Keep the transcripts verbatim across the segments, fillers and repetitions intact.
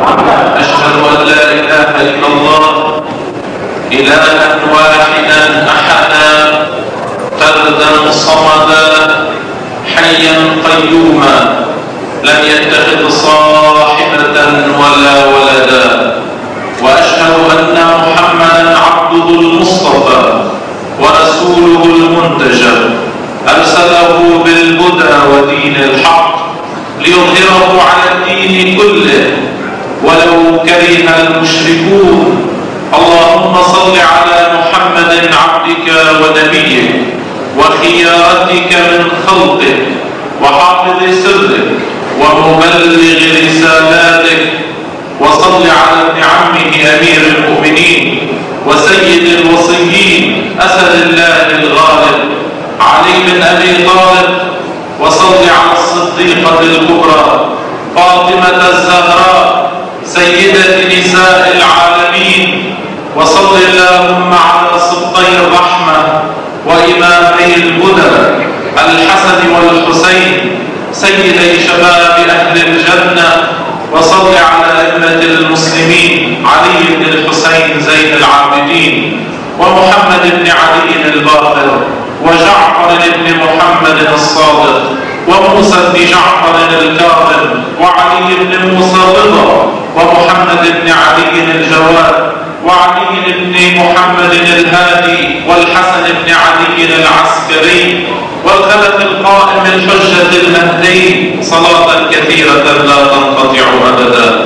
أشهد أن لا إله إلا الله إلها واحدا أحدا فردا صمدا حيا قيوما لم يتخذ صاحبة ولا ولدا، وأشهد أن محمدا عبده المصطفى ورسوله المنتجب أرسله بالهدى ودين الحق ليظهره على الدين كله ولو كره المشركون. اللهم صل على محمد عبدك ونبيك وخيارتك من خلقك وحافظ سرك ومبلغ رسالاتك، وصل على ابن عمه أمير المؤمنين وسيد الوصيين أسد الله الغالب علي بن أبي طالب، وصل على الصديقة الكبرى فاطمة الزهراء سيدة نساء العالمين، وصل اللهم على سبطي الرحمة وإمامي الهدى الحسن والحسين سيدي شباب أهل الجنة، وصل على أئمة المسلمين علي بن الحسين زين العابدين ومحمد بن علي الباقر وجعفر بن محمد الصادق وموسى بن جعفر الكاظم وعلي بن موسى الرضا ومحمد بن علي الجواد وعلي بن محمد الهادي والحسن بن علي العسكري والخلف القائم الحجة المهدي صلاة كثيرة لا تنقطع أبدا.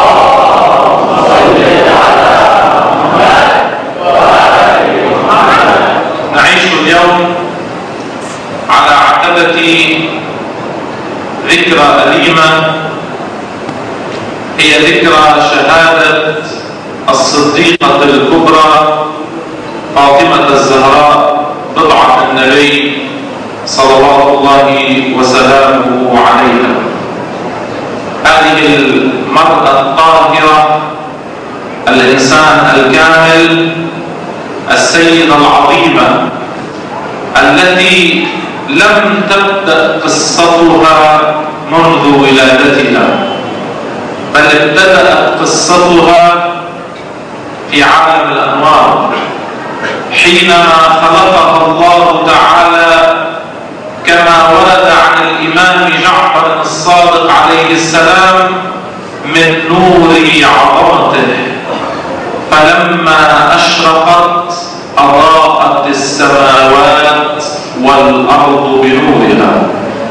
نعيش اليوم على عتبة ذكرى أليمة، هي ذكرى شهادة الصديقة الكبرى فاطمة الزهراء بضعة النبي صلوات الله وسلامه عليها. هذه المرأة الطاهرة، الإنسان الكامل، السيدة العظيمة التي لم تبدأ قصتها منذ ولادتها، بل ابتدأت قصتها في عالم الأنوار حينما خلقها الله تعالى كما ورد عن الإمام جعفر الصادق عليه السلام من نور عظمته، فلما أشرقت أضاءت السماوات والأرض بنورها.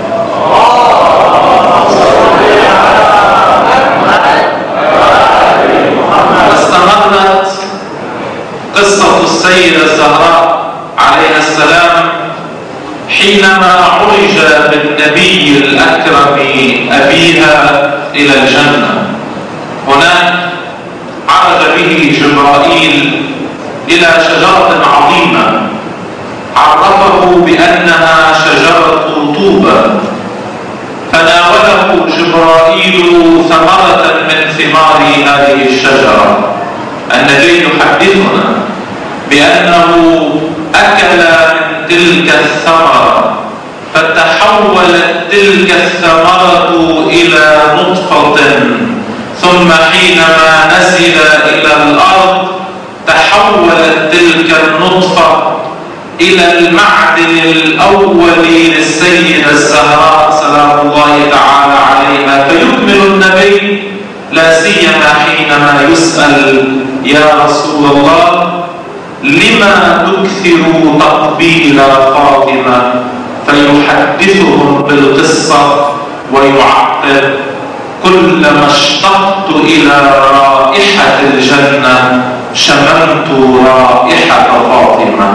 واستمرت قصة السيدة الزهراء عليها السلام حينما عرج بالنبي الأكرم أبيها إلى الجنة. هناك عرج به جبرائيل إلى شجرة عظيمة عرفه بأنها شجرة طوبى، فناوله جبرائيل ثمرة من ثمار هذه الشجرة. النبي يحدثنا بأنه أكل من تلك الثمرة فتحولت تلك الثمرة إلى نطفة، ثم حينما نزل إلى الأرض تحولت تلك النطفة إلى المعدن الأول للسيدة الزهراء سلام الله تعالى عليها. فيكمل النبي لا سيما حينما يسأل يا رسول الله لما تكثر تقبيل فاطمة، فيحدثهم بالقصة ويعقب كلما اشتقت إلى رائحة الجنة شممت رائحة فاطمة.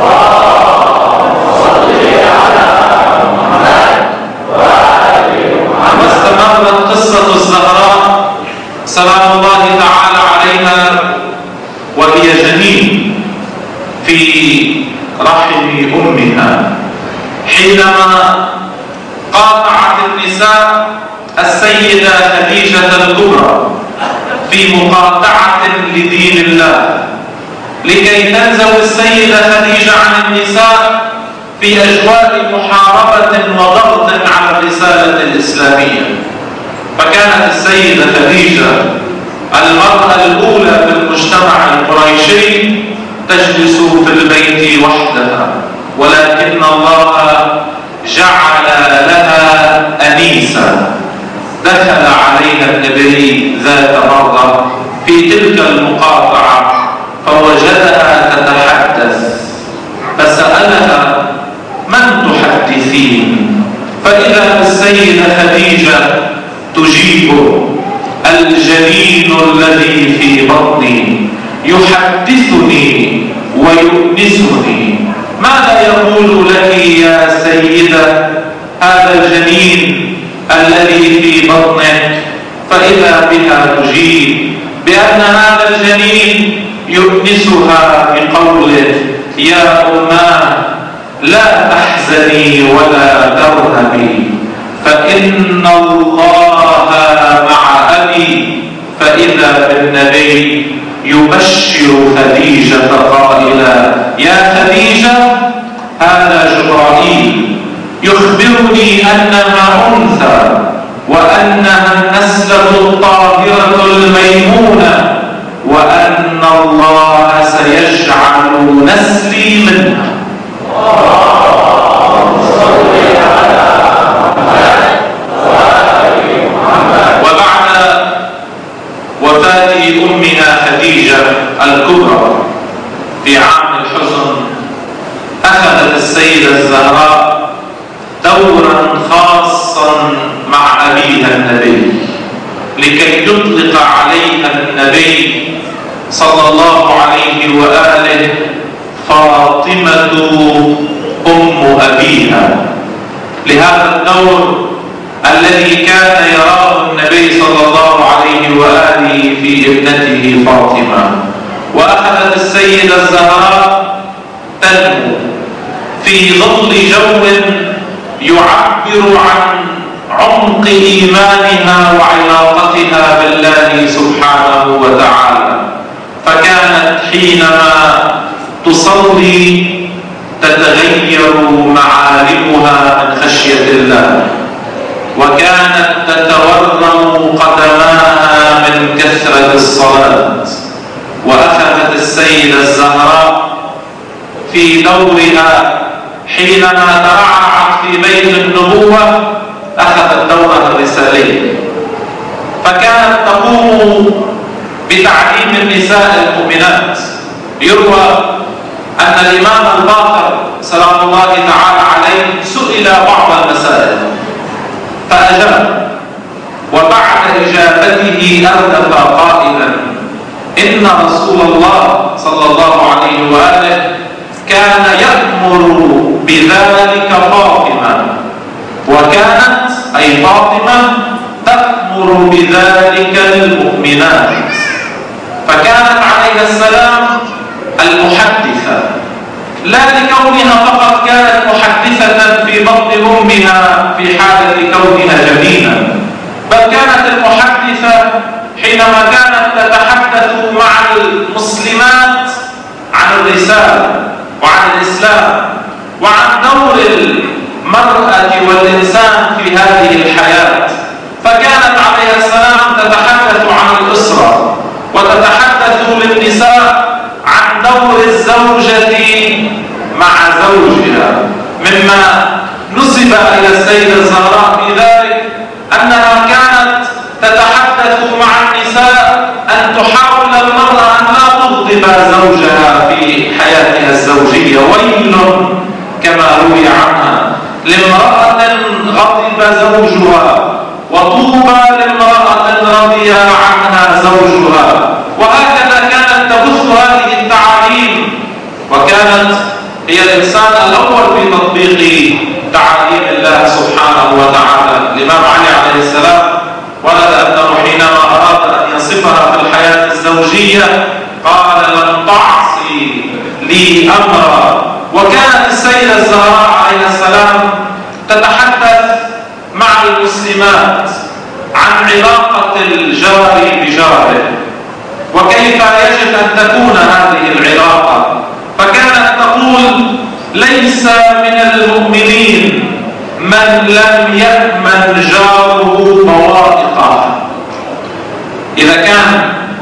واستمرت قصة الزهراء سلام الله تعالى عليها وهي جنين في رحم أمها حينما قاطعت النساء السيدة خديجة الكبرى في مقاطعة لدين الله لكي تنزل السيدة خديجة عن النساء في أجواء محاربة وضغط على الرسالة الإسلامية. فكانت السيدة خديجة المرأة الأولى في المجتمع القريشي تجلس في البيت وحدها، ولكن الله جعل لها أنيسا. دخل عليها النبي ذات مرة في تلك المقاطعة فوجدها تتحدث، فسألها: من تحدثين؟ فإذا السيدة خديجة تجيبه: الجنين الذي في بطني يحدثني ويؤنسني. ماذا يقول لك يا سيدة هذا الجنين الذي في بطنك؟ فإذا بها تجيب بأن هذا الجنين يؤنسها بقوله: يا أماه لا تحزني ولا ترهبي فإن الله مع أبي. فإذا بالنبي يبشر خديجة قائلا: يا خديجة هذا جبرائيل يخبرني أنها أنثى وأنها النسلة الطاهرة الميمونة وأن الله سيجعل نسلي منها. وبعد وفاة أمها خديجة الكبرى في عام الحزن أخذت السيدة الزهراء دورا خاصا مع أبيها النبي لكي يطلق عليها النبي صلى الله عليه وآله فاطمة أم أبيها، لهذا الدور الذي كان يراه النبي صلى الله عليه وآله في ابنته فاطمة. وأخذت السيدة الزهراء تنمو في ظل جو يعبر عن عمق إيمانها وعلاقتها بالله سبحانه وتعالى، فكانت حينما تصلي تتغير معالمها من خشية الله، وكانت تتورم قدماها من كثرة الصلاة. وأخذت السيدة الزهراء في دورها حينما ترعرعت في بيت النبوة أخذت دورها الرسالي، فكانت تقوم بتعليم النساء المؤمنات. يروى أن الإمام الباقر سلام الله تعالى عليه سئل بعض المسائل فأجاب، وبعد إجابته أردف قائلا: إن رسول الله صلى الله عليه وآله كان يأمر بذلك فاطمة، وكانت أي فاطمة تأمر بذلك المؤمنات. فكانت عليه السلام المحدثة، لا لكونها فقط كانت محدثة في بطن أمها في حالة كونها جنينا، بل كانت المحدثة حينما كانت تتحدث مع المسلمات عن الرسالة وعن الإسلام وعن دور المرأة والإنسان في هذه الحياة. فكانت عليه السلام تتحدث عن الأسرة وتتحدث للنساء عن دور الزوجة مع زوجها، مما نسب إلى السيدة الزهراء في ذلك أنها كانت تتحدث مع النساء أن تحاول المرأة أن لا تغضب زوجها في حياتها الزوجية. ويل كما روي عنها لامرأة غضب زوجها، وطوبى لامرأة رضي عنها زوجها. وهكذا كانت تبث هذه التعاليم، وكانت هي الإنسان الأول في تطبيق تعاليم الله سبحانه وتعالى. الإمام علي عليه السلام ورد أنه حينما أراد أن يصفها في الحياة الزوجية قال: لن تعصي لي أمرا. وكانت السيدة الزهراء عليه السلام تتحدث مع المسلمات عن علاقة الجار بجاره وكيف يجب أن تكون هذه العلاقة. فكانت تقول: ليس من المؤمنين من لم يأمن جاره بوائقه. إذا كان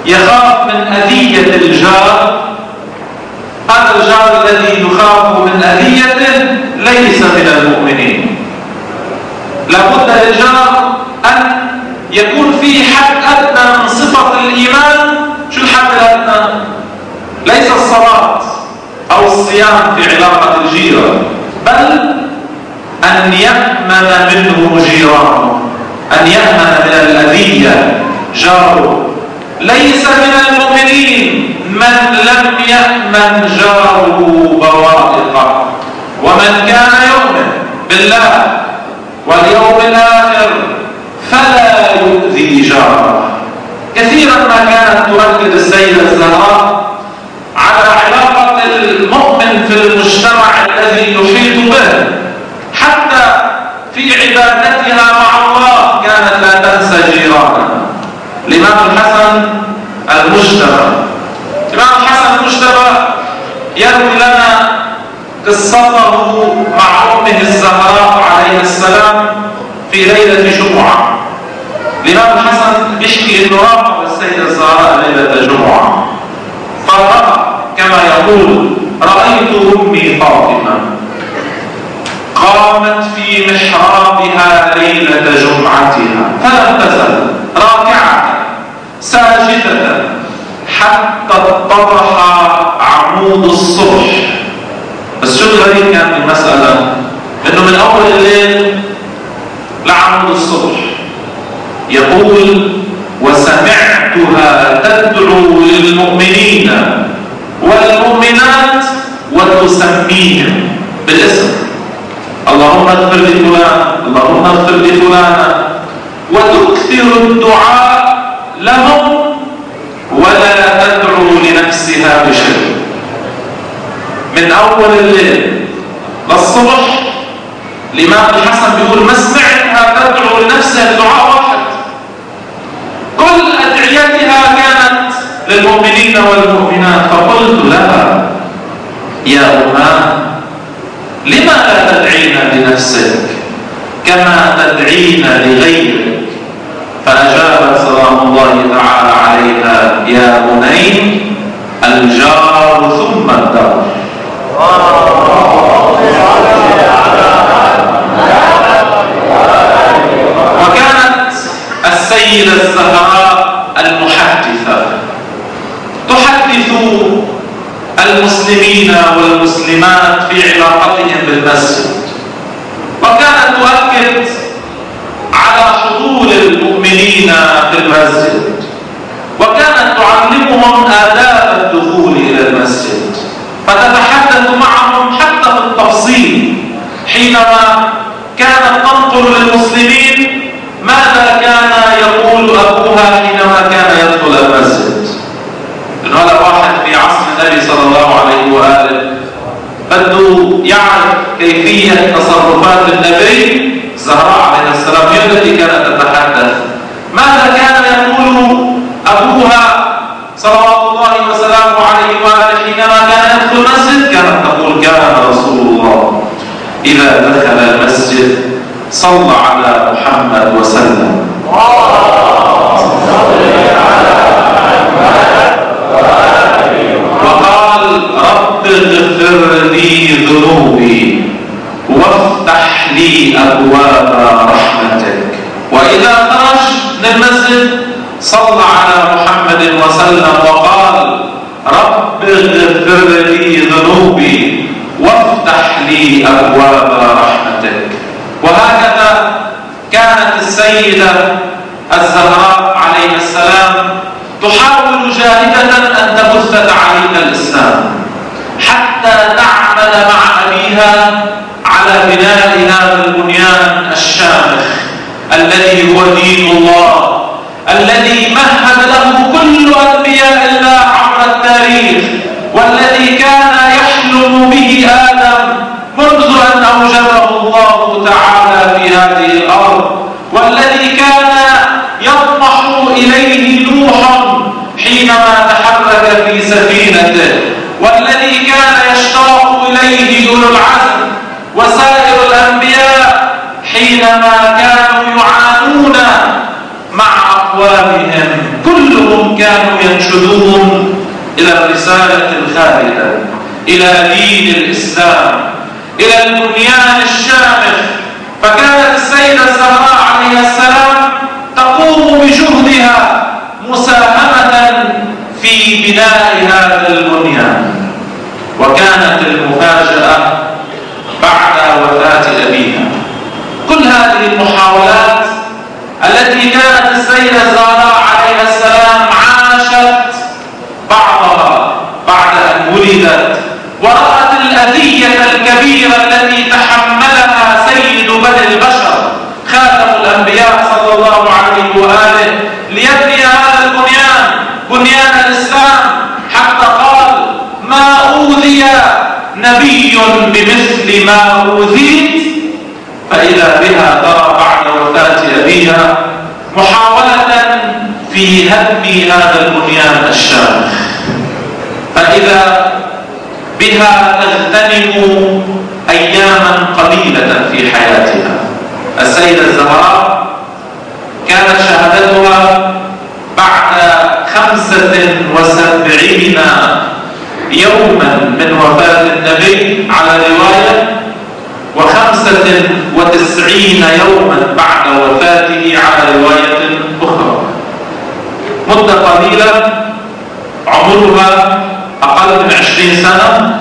يخاف من أذية الجار، هذا الجار الذي يخاف من أذيته ليس من المؤمنين. لابد للجار أن يكون فيه حد أدنى من صفة الإيمان. شو الحد الأدنى؟ ليس الصلاة أو الصيام في علاقة الجيرة، بل أن يأمن منه جيرانه، أن يأمن من الأذية جاره. ليس من المؤمنين من لم يأمن جاره بوائقه. ومن كان يؤمن بالله واليوم الآخر فلا يؤذي جاره. كثيرا ما كانت تؤكد السيدة الزهراء على علاقة المؤمن في المجتمع الذي يحيط به، حتى في عبادتها مع الله كانت لا تنسى جيرانها. الإمام الحسن المجتبى الإمام الحسن المجتبى يروي لنا قصته مع أمه الزهراء عليه السلام في ليلة جمعة. الإمام الحسن بيحكي إنه راح السيدة الزهراء ليلة جمعة، فرأى كما يقول: رأيت أمي فاطمة قامت في محرابها ليلة جمعتها فلم تزل راكعة ساجدة حتى اتضح عمود الصبح. بس شو الغريب كان في المسألة؟ إنه من أول الليل لعمود الصبح يقول: وسمعتها تدعو للمؤمنين والمؤمنات وتسميهم بالاسم، اللهم اغفر لفلان، اللهم اغفر لفلان، وتكثر الدعاء لهم ولا تدعو لنفسها بشيء. من أول الليل للصبح الإمام الحسن بيقول: ما سمعتها تدعو لنفسها بدعاء واحد، كل أدعيتها كانت للمؤمنين والمؤمنات. فقلت لها: يا أماه، لما لا تدعين لنفسك كما تدعين لغيرك؟ فأجابت سلام الله تعالى عليها: يا بني، الجار ثم الدار. وكانت السيدة الزهراء المحدثة تحدث المسلمين والمسلمات في علاقتهم بالمسجد، وكانت تؤكد على حضور المؤمنين في المسجد، وكانت تعلمهم آداب الدخول إلى المسجد، فتتحدث معهم حتى في التفصيل. حينما كانت تنقل للمسلمين ماذا كان يقول أبوها حينما كان يدخل المسجد. إنه هذا واحد في عصر النبي صلى الله عليه وآله بده يعرف كيفية تصرفات النبي. الزهراء عليه السلام هي التي كانت تتحدث. ماذا كان يقول أبوها صلوات الله وسلامه عليه وآله حينما كان يدخل المسجد؟ كانت تقول: كان رسول الله إذا دخل المسجد صلى على محمد وسلم. وقال: رب اغفر لي ذنوبي وافتح لي أبواب رحمتك. وإذا خرج من المسجد صلى على محمد وسلم وقال: رب اغفر لي ذنوبي وافتح لي أبواب رحمتك. وهكذا كانت السيدة الزهراء عليه السلام تحاول جاهدة أن تبث تعاليم الإسلام، حتى تعمل مع أبيها على بناء هذا البنيان الشامخ الذي هو دين الله، الذي مهد له كل أنبياء الله عبر التاريخ، والذي كان يحلم به آدم منذ أن أوجده الله تعالى في هذه الأرض، والذي كان يطمح إليه نوح حينما تحرك في سفينته، والذي كان يشتاق إليه أولو العزم وسائر الأنبياء حينما كانوا يعانون مع أقوامهم، كلهم كلهم كانوا ينشدون إلى الرسالة الخالدة، إلى دين الإسلام، إلى البنيان الشامخ. فكانت السيدة الزهراء عليه السلام تقوم بجهدها مساهمة في بناء هذا البنيان. وكانت المفاجأة بعد وفاة أبيها. كل هذه المحاولات التي كانت السيدة الزهراء عليه السلام عاشت بعضها بعد أن ولدت، ورأت الأذية الكبيرة التي تحملها سيد بني البشر خاتم الأنبياء صلى الله عليه وآله ليبني هذا البنيان، بنيان الإسلام، حتى قال: ما أوذي نبي بمثل ما أوذيت. فإذا بها ترى بعد وفاة أبيها محاولة في هدم هذا البنيان الشامخ، فإذا بها تغتنم أياما قليلة في حياتها. السيدة الزهراء كانت شهادتها بعد خمسة وسبعين يوما من وفاة النبي على رواية، وخمسة وتسعين يوما بعد وفاته على رواية أخرى. مدة قليلة، عمرها أقل من عشرين سنة،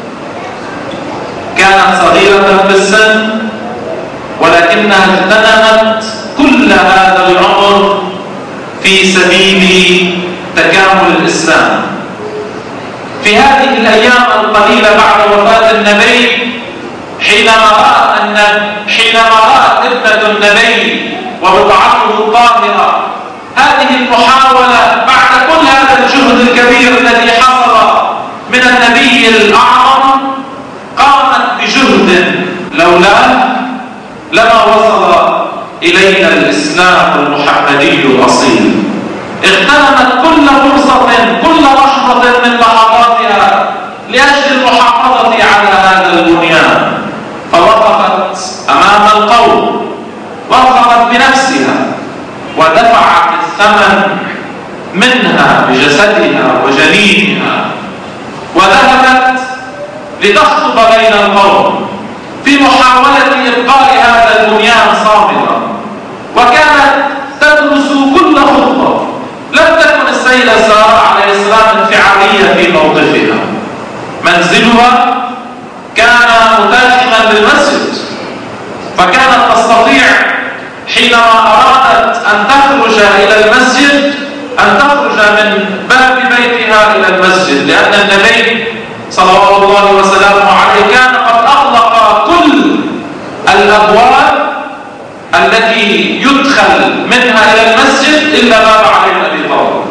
كانت صغيرة في السن، ولكنها اغتنمت كل هذا العمر في سبيل تكامل الإسلام. في هذه الأيام القليلة بعد وفاة النبي، حينما رأت أن حينما رأت ابنة النبي وبضعته الطاهرة هذه المحاولة بعد كل هذا الجهد الكبير الذي حصل من النبي الأعظم، قامت بجهد لولاه لما وصل إلينا الإسلام المحمدي الأصيل. اغتنمت كل فرصة، كل لحظة من لحظاتها لأجل المحافظة على هذا البنيان، فوقفت أمام القوم، وقفت بنفسها ودفعت الثمن منها بجسدها وجنينها، وذهبت لتخطب بين القوم في محاولة إبقاء هذا البنيان صامدا، وكانت تدرس كل خطوة. لم تكن السيدة الزهراء عليه السلام انفعالية في موقفها. منزلها كان متاخما بالمسجد، فكانت تستطيع حينما أرادت أن تخرج إلى المسجد أن تخرج من باب بيتها إلى المسجد، لأن النبي صلوات الله وسلامه عليه كان قد أغلق كل الأبواب التي يدخل منها إلى المسجد إلا باب علي بن أبي طالب.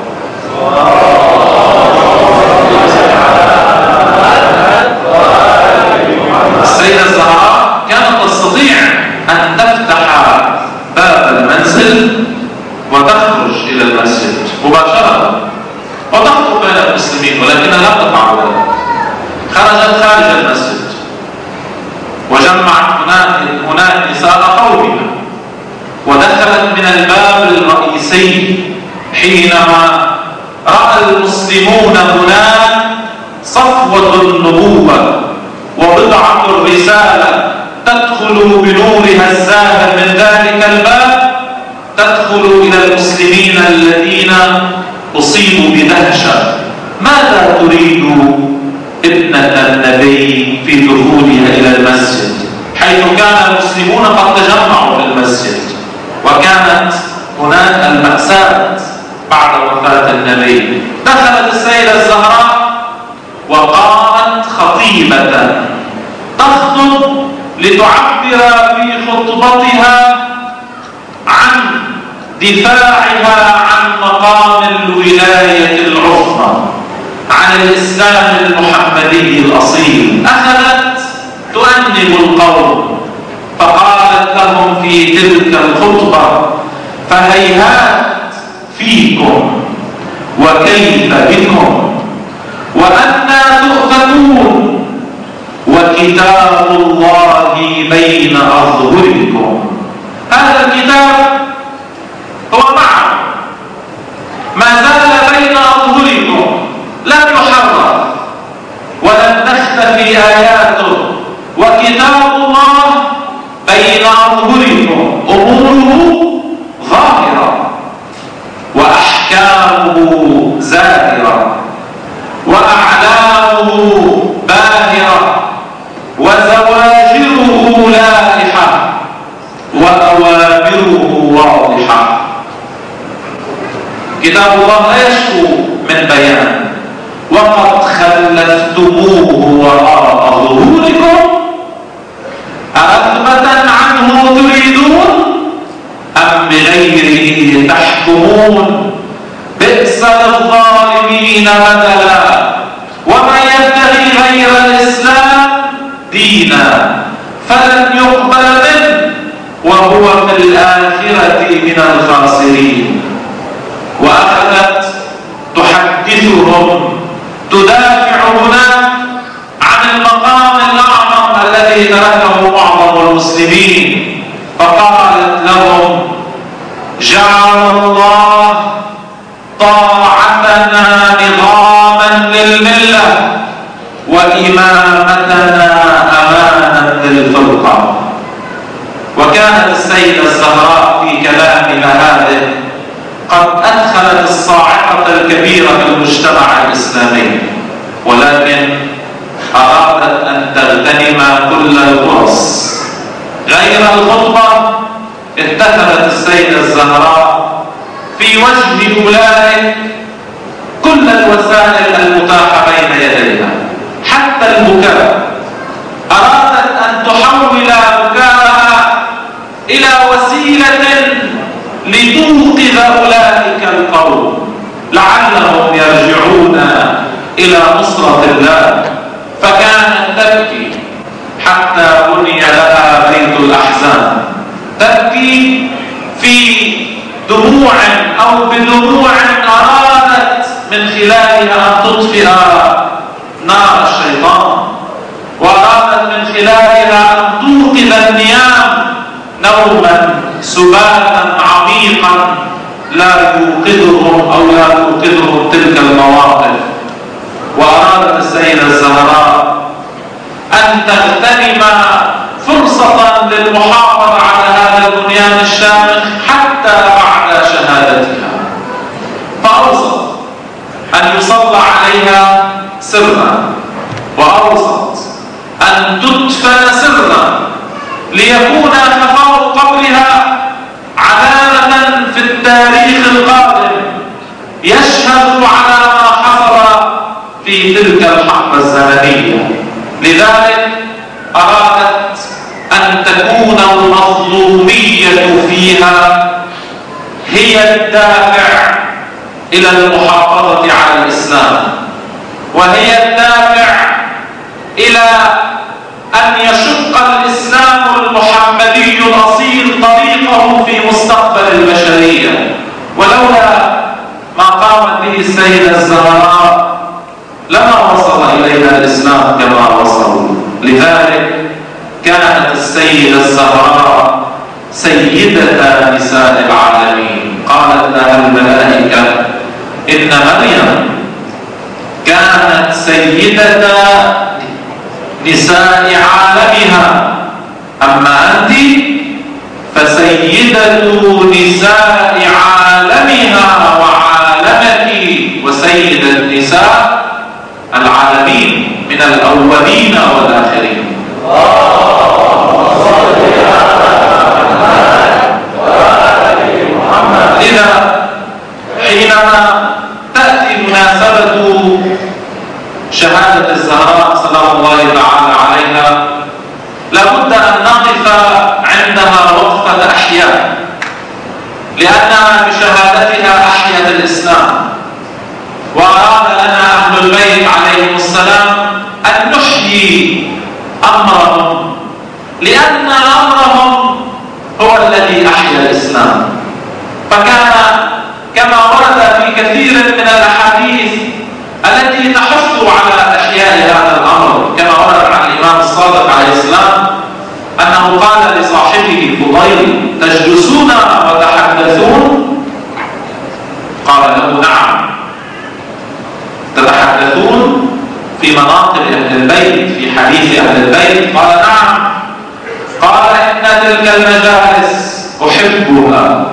السيدة الزهراء كانت تستطيع أن تفتح باب المنزل وتخرج إلى المسجد مباشرة وتخطب بين المسلمين، ولكنها لم تفعل ذلك. خرجت خارج المسجد وجمعت هناك هناك نساء قومها، ودخلت من الباب الرئيسي حينما رأى المسلمون هناك صفوة النبوة وبضعة الرسالة تدخل بنورها الزاهر من ذلك الباب، تدخل إلى المسلمين الذين أصيبوا بدهشة. ماذا تريد ابنة النبي في دخولها إلى المسجد، حيث كان المسلمون قد تجمعوا في المسجد، وكانت هناك المأساة بعد وفاة النبي؟ دخلت السيدة الزهراء وقامت خطيبة تخطب لتعبر في خطبتها عن دفاعها عن مقام الولاية العظمى، عن الإسلام المحمدي الأصيل. أخذت تؤنب القوم فقالت لهم في تلك الخطبة: فهيهات فيكم وكيف بكم وأنى تؤفكون وكتاب الله بين أظهركم. هذا الكتاب هو معكم، ما زال وكتاب الله بين أظهركم أموره ظاهرة وأحكامه زاهرة وأعلامه باهرة وزواجره لائحة وأوامره واضحة. كتاب الله لا يشكو من بيان، وقد خلفتموه وراء ظهوركم أرغبة عنه تريدون أم بغيره تحكمون؟ بئس للظالمين بدلا. ومن يبتغي غير الإسلام دينا فلن يقبل منه وهو في الآخرة من الخاسرين. وأخذت تحدثهم تدافع هناك عن المقام الأعظم الذي تركه معظم المسلمين، فقالت لهم: جعل الله طاعتنا نظاما للملة وإمامتنا أمانا للفرقة. وكانت السيدة الزهراء في كلامها هذه قد أدخلت الصاعقة الكبيرة في المجتمع الإسلامي، ولكن أرادت أن تغتنم كل الفرص. غير الخطبة اتخذت السيدة الزهراء في وجه أولئك كل الوسائل المتاحة بين يديها، حتى البكاء. أرادت أن تحول بكاءها إلى وسيلة لتوقظ أولئك القوم لعلهم يرجعون إلى نصرة الله. فكانت تبكي حتى بني لها بيت الأحزان، تبكي في دموع أو بدموع أرادت من خلالها أن تطفئ نار الشيطان، وأرادت من خلالها أن توقظ النيام نوما سباتا عميقا لا يوقظهم أو لا توقظهم تلك المواقف. وأرادت السيدة الزهراء أن تغتنم فرصة للمحافظة على هذا البنيان الشامخ حتى بعد شهادتها، فأوصت أن يصلى عليها سرا، وأوصت أن تدفن سرا ليكون خفاء قبرها علامة في التاريخ القادم يشهد على ما حصل في تلك الحقبة الزمنية. لذلك أرادت أن تكون المظلومية فيها هي الدافع إلى المحافظة على الإسلام، وهي الدافع إلى أن يشق الإسلام المحمدي الأصيل طريقه في مستقبل البشرية. ولولا ما قامت به السيدة الزهراء لما وصل إلينا الإسلام كما وصل. لذلك كانت السيدة الزهراء سيدة نساء العالمين. قالت لها الملائكة: إن مريم كانت سيدة نساء عالمها، أما أنت فسيدة نساء عالمها وعالمك وسيد النساء العالمين من الأولين والآخرين. إذا حينما تأتي مناسبة شهادة الزهراء سلام الله تعالى عليها لابد أن نقف عندها وقفة أحياء، لأنها بشهادتها أحيت الإسلام، وأراد لنا أهل البيت عليهم السلام أن نحيي أمرهم، لأن أمرهم هو الذي أحيا الإسلام. فكان كما ورد في كثير من الأحاديث التي تحث على إحياء هذا الأمر، كما ورد عن الإمام الصادق عليه السلام أنه قال لصاحبه فضيل: تجلسون وتحدثون؟ قال له: نعم. تتحدثون في مناقب أهل البيت، في حديث أهل البيت؟ قال نعم. قال إن تلك المجالس أحبها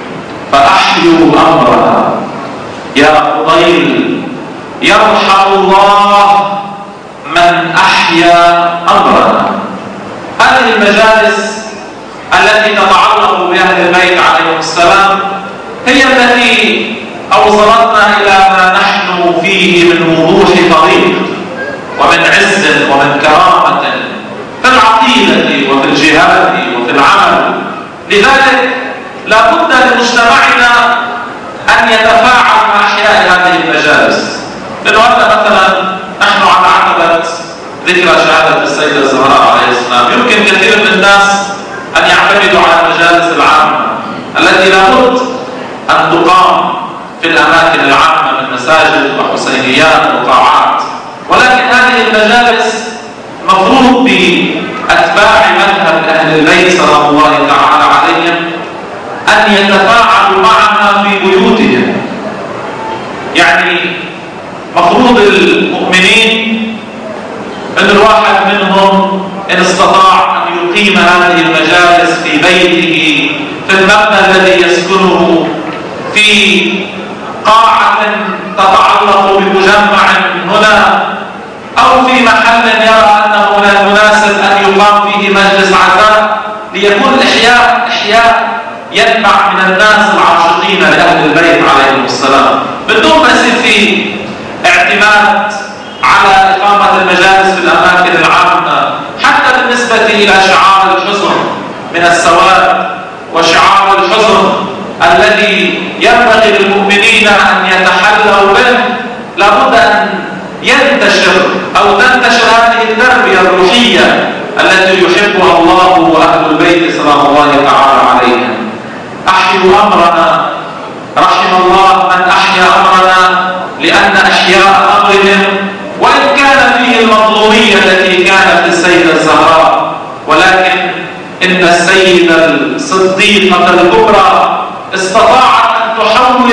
فأحيوا أمرها. يا فضيل، يرحم الله من أحيا أمرنا. هذه المجالس التي تتعلق بأهل البيت عليهم السلام هي التي أوصلتنا إلى ما نحن فيه من وضوح طريق ومن عز ومن كرامة في العقيدة وفي الجهاد وفي العمل. لذلك لا بد لمجتمعنا أن يتفاعل مع أحياء هذه المجالس. لأنه هذا مثلا نحن على عتبة ذكرى شهادة السيدة الزهراء عليه السلام، يمكن كثير من الناس أن يعتمدوا على المجالس العامة التي لابد أن تقام في الأماكن العامة من مساجد وحسينيات وقاعات، ولكن هذه المجالس مفروض بأتباع مذهب أهل البيت سلام الله تعالى عليهم أن يتفاعلوا معها في بيوتهم. يعني مفروض المؤمنين أن الواحد منهم إن استطاع أن يقيم هذه المجالس في بيته، في المبنى الذي يسكنه، في قاعة تتعلق بمجمع هنا، أو في محل يرى أنه لا يناسب أن يقام فيه مجلس عزاء، ليكون الإحياء إحياء ينبع من الناس العاشقين لأهل البيت عليهم السلام، بدون ما يصير فيه اعتماد على إقامة المجالس في الأماكن العامة. حتى بالنسبة إلى شعار الحزن من السواد وشعار الحزن الذي ينبغي للمؤمنين أن يتحلوا به، لابد أن ينتشر أو تنتشر هذه التربية الروحية التي يحبها الله وأهل البيت سلام الله تعالى عليهم. أحيوا أمرنا، رحم الله من أحيا أمرنا، لأن إحياء أمرهم وإن كان فيه المظلومية التي كانت للسيدة الزهراء، ولكن إن السيدة الصديقة الكبرى استطاعت أن تحول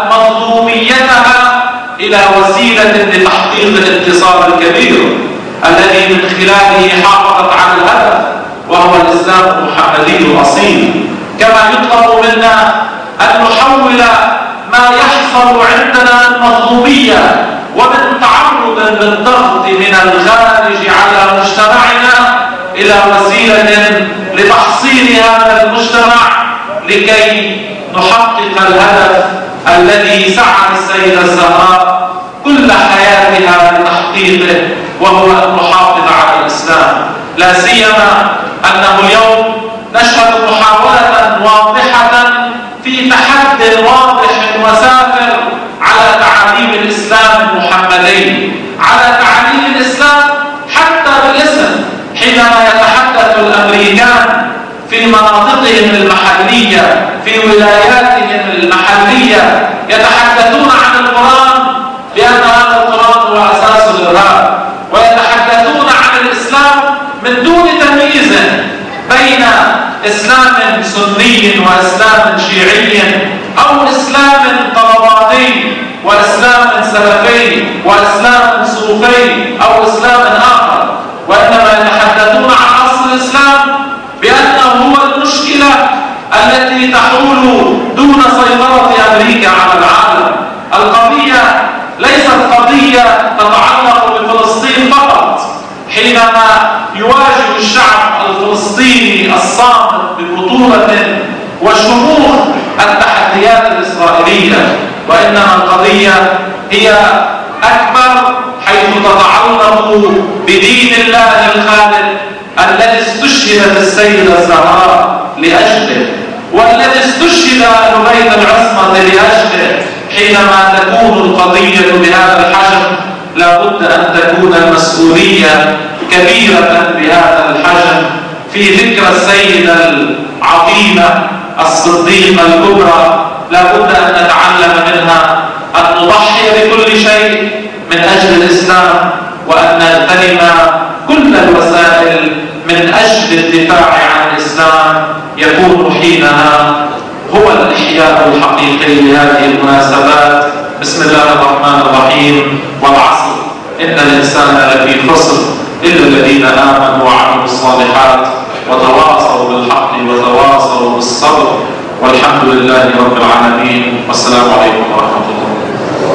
مظلوميتها إلى وسيلة لتحقيق الانتصار الكبير الذي من خلاله حافظت على الهدف، وهو الإسلام المحمدي الأصيل. كما يطلب منا أن نحول ما يحصل عندنا من مظلومية ومن تعرض للضغط من الخارج على مجتمعنا إلى وسيلة لتحصيل هذا المجتمع لكي نحقق الهدف الذي سعت السيدة الزهراء كل حياتها لتحقيقه، وهو أن نحافظ على الإسلام. لا سيما أنه اليوم نشهد محاولة واضحة في تحدي واضح وسافر على تعاليم الإسلام المحمدي، على تعاليم الإسلام حتى بالاسم. حينما يتحدث الأمريكان في مناطقهم المحلية، في ولاياتهم المحلية، يتحدثون عن القرآن بأن هذا القرآن هو أساس الإرهاب، ويتحدثون عن الإسلام من دون تمييز بين إسلام سني وإسلام شيعي، أو إسلام طلباني وإسلام سلفي وإسلام صوفي أو إسلام آخر، وإنما يتحدثون عن أصل الإسلام بأنه هو المشكلة التي تحول دون سيطرة أمريكا على العالم. القضية ليست قضية تتعلق بفلسطين فقط. حينما يواجه الشعب الفلسطيني الصامت ببطولة وشموخ التحديات الإسرائيلية، وإنما القضية هي أكبر، حيث تتعلق بدين الله الخالق الذي استشهدت السيدة الزهراء لأجله، والذي استشهد أهل بيت العصمة لأجله. حينما تكون القضية بهذا الحجم لا بد أن تكون المسؤولية كبيرة بهذا الحجم في ذكرى السيدة العظيمة الصديقة الكبرى. لا بد أن نتعلم منها أن نضحي بكل شيء من أجل الإسلام، وأن نغتنم كل الوسائل من أجل الدفاع عن الإسلام. يكون حينها هو الإحياء الحقيقي لهذه المناسبات. بسم الله الرحمن الرحيم. والعصر إن الإنسان لفي خسر إلا الذين آمنوا وعملوا الصالحات وتواصوا بالحق وتواصوا بالصبر، والحمد لله رب العالمين، والسلام عليكم ورحمة الله.